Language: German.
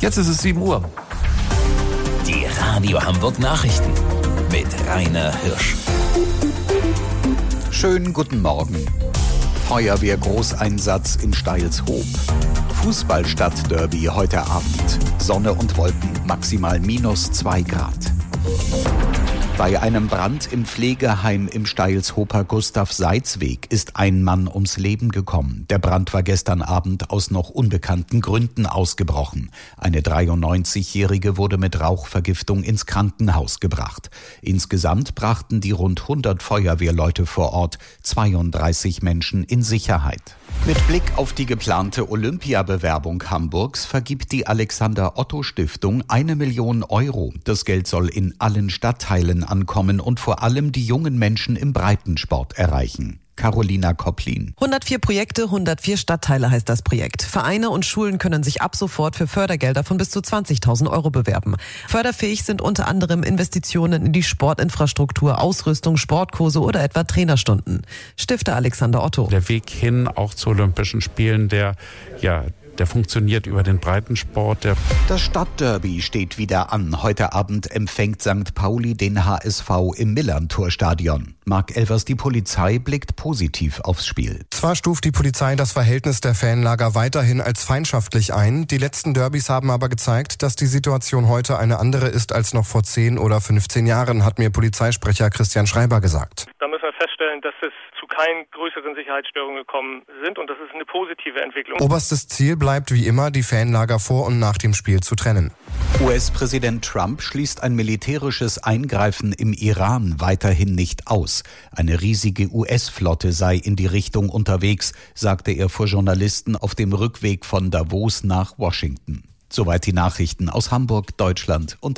Jetzt ist es 7 Uhr. Die Radio Hamburg Nachrichten mit Rainer Hirsch. Schönen guten Morgen. Feuerwehr-Großeinsatz in Steilshoop. Fußball-Stadt-Derby heute Abend. Sonne und Wolken, maximal -2 Grad. Bei einem Brand im Pflegeheim im Steilshoper Gustav-Seitz-Weg ist ein Mann ums Leben gekommen. Der Brand war gestern Abend aus noch unbekannten Gründen ausgebrochen. Eine 93-Jährige wurde mit Rauchvergiftung ins Krankenhaus gebracht. Insgesamt brachten die rund 100 Feuerwehrleute vor Ort 32 Menschen in Sicherheit. Mit Blick auf die geplante Olympiabewerbung Hamburgs vergibt die Alexander-Otto-Stiftung 1 Million Euro. Das Geld soll in allen Stadtteilen ankommen und vor allem die jungen Menschen im Breitensport erreichen. Carolina Kopplin. 104 Projekte, 104 Stadtteile heißt das Projekt. Vereine und Schulen können sich ab sofort für Fördergelder von bis zu 20.000 Euro bewerben. Förderfähig sind unter anderem Investitionen in die Sportinfrastruktur, Ausrüstung, Sportkurse oder etwa Trainerstunden. Stifter Alexander Otto. Der Weg hin auch zu Olympischen Spielen, der funktioniert über den Breitensport. Das Stadtderby steht wieder an. Heute Abend empfängt St. Pauli den HSV im Millerntor-Stadion. Marc Elvers, die Polizei blickt positiv aufs Spiel. Zwar stuft die Polizei das Verhältnis der Fanlager weiterhin als feinschaftlich ein. Die letzten Derbys haben aber gezeigt, dass die Situation heute eine andere ist als noch vor 10 oder 15 Jahren, hat mir Polizeisprecher Christian Schreiber gesagt. Da müssen wir feststellen, dass es zu keinen größeren Sicherheitsstörungen gekommen sind und das ist eine positive Entwicklung. Oberstes Ziel bleibt wie immer, die Fanlager vor und nach dem Spiel zu trennen. US-Präsident Trump schließt ein militärisches Eingreifen im Iran weiterhin nicht aus. Eine riesige US-Flotte sei in die Richtung unterwegs, sagte er vor Journalisten auf dem Rückweg von Davos nach Washington. Soweit die Nachrichten aus Hamburg, Deutschland und